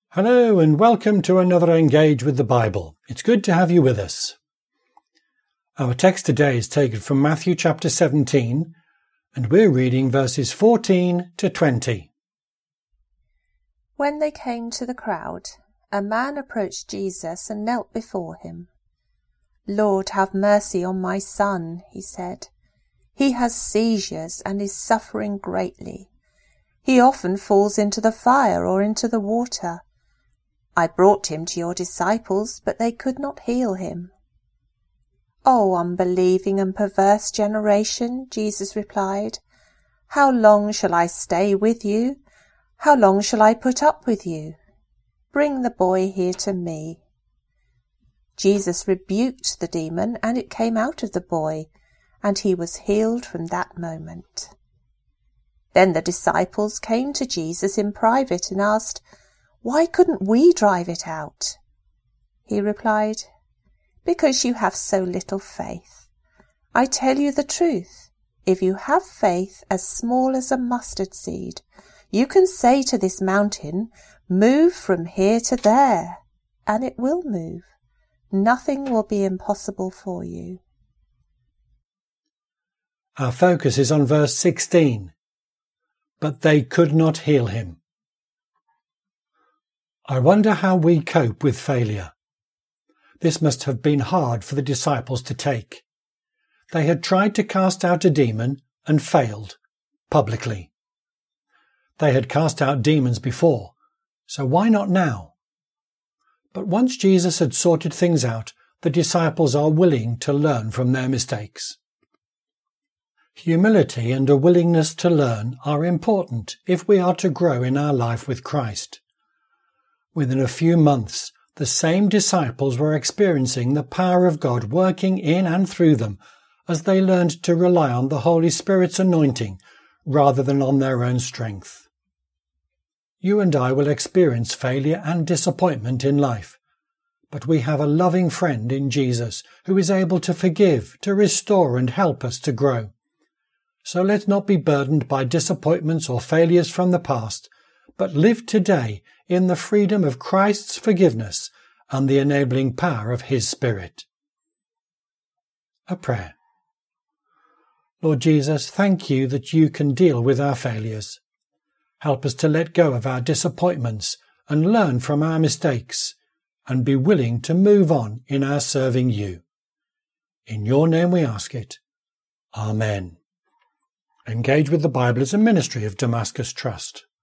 Hello and welcome to another Engage with the Bible. It's good to have you with us. Our text today is taken from Matthew chapter 17 and we're reading verses 14 to 20. When they came to the crowd, a man approached Jesus and knelt before him. "Lord, have mercy on my son," he said. "He has seizures and is suffering greatly. He often falls into the fire or into the water. I brought him to your disciples, but they could not heal him." "O unbelieving and perverse generation," Jesus replied, "how long shall I stay with you? How long shall I put up with you? Bring the boy here to me." Jesus rebuked the demon, and it came out of the boy, and he was healed from that moment. Then the disciples came to Jesus in private and asked, "Why couldn't we drive it out?" He replied, "Because you have so little faith. I tell you the truth. If you have faith as small as a mustard seed, you can say to this mountain, 'Move from here to there,' and it will move. Nothing will be impossible for you." Our focus is on verse 16. But they could not heal him. I wonder how we cope with failure. This must have been hard for the disciples to take. They had tried to cast out a demon and failed, publicly. They had cast out demons before, so why not now? But once Jesus had sorted things out, the disciples are willing to learn from their mistakes. Humility and a willingness to learn are important if we are to grow in our life with Christ. Within a few months, the same disciples were experiencing the power of God working in and through them as they learned to rely on the Holy Spirit's anointing rather than on their own strength. You and I will experience failure and disappointment in life, but we have a loving friend in Jesus who is able to forgive, to restore and help us to grow. So let's not be burdened by disappointments or failures from the past, but live today in the freedom of Christ's forgiveness and the enabling power of His Spirit. A prayer. Lord Jesus, thank you that you can deal with our failures. Help us to let go of our disappointments and learn from our mistakes and be willing to move on in our serving you. In your name we ask it. Amen. Engage with the Bible is a ministry of Damascus Trust.